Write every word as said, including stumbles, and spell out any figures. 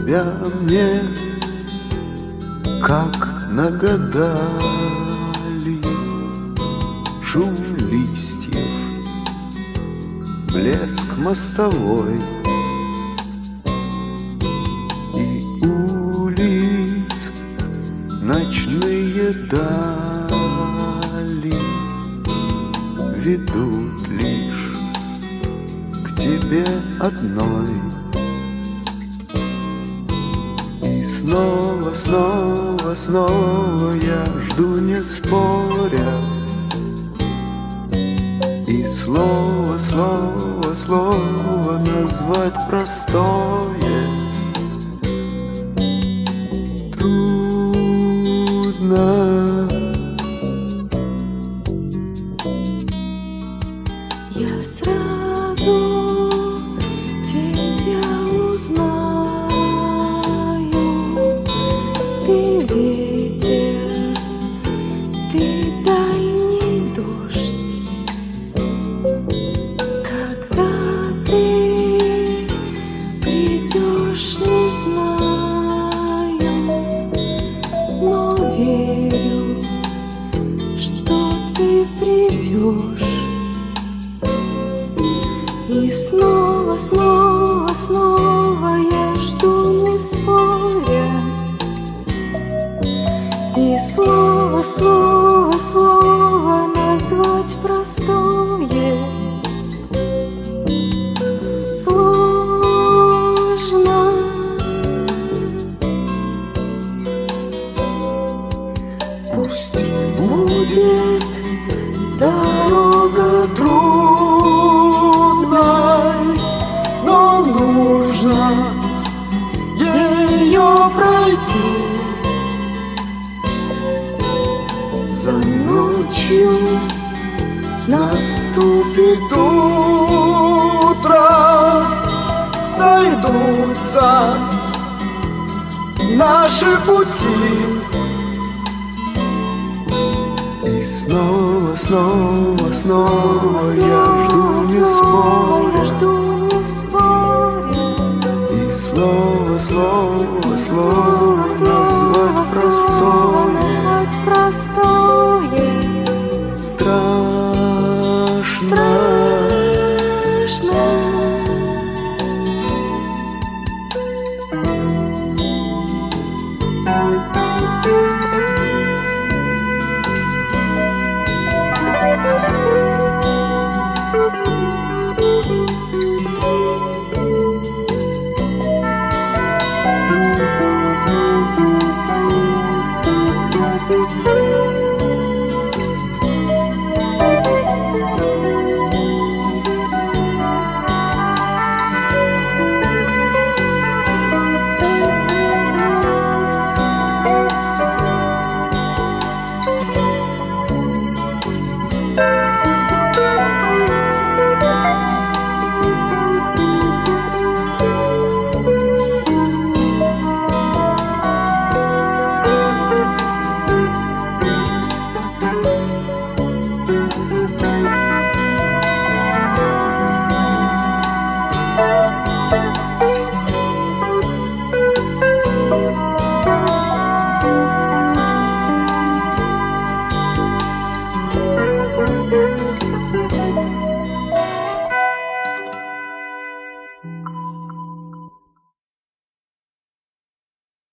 тебя мне как нагадали. Шум листьев, блеск мостовой и улиц ночные дали ведут лишь к тебе одной. И снова, снова, снова я жду, не споря, и слово, слово, слово назвать простое трудно. Я сразу тебя узнаю. Ты ветер, ты дальний дождь. Когда ты придешь, не знаю, но верю, что ты придешь. И снова, снова, снова я жду, не споря. И слово, слово, слово назвать простое сложно. Пусть будет дорога трудной, но нужно ее пройти. За ночью наступит утро, сойдутся наши пути. И снова, снова, снова я жду, не споря. И слово, слово, слово назвать простое страшно. Thank you.